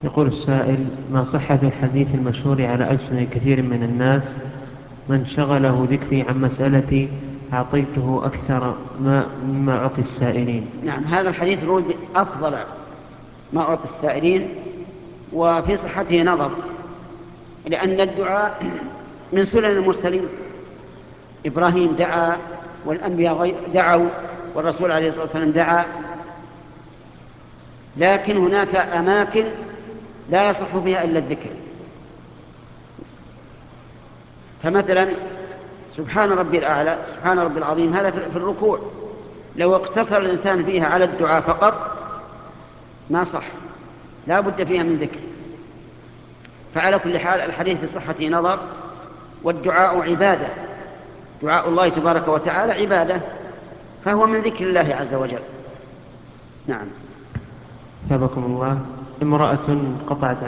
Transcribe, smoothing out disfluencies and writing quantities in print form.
يقول السائل: ما صحة الحديث المشهور على ألسن كثير من الناس: من شغله ذكري عن مسألتي أعطيته أكثر مما أعطي السائلين؟ نعم، هذا الحديث رود أفضل ما أعطي السائلين، وفي صحته نظر، لأن الدعاء من سنن المرسلين. إبراهيم دعا، والأنبياء دعوا، والرسول عليه الصلاة والسلام دعا. لكن هناك أماكن لا يصح فيها إلا الذكر، فمثلا سبحان ربي الأعلى، سبحان ربي العظيم، هذا في الركوع. لو اقتصر الإنسان فيها على الدعاء فقط ما صح، لا بد فيها من ذكر. فعلى كل حال الحديث بصحته نظر، والدعاء عبادة، دعاء الله تبارك وتعالى عبادة، فهو من ذكر الله عز وجل. نعم. ثابكم الله. امرأة قطعت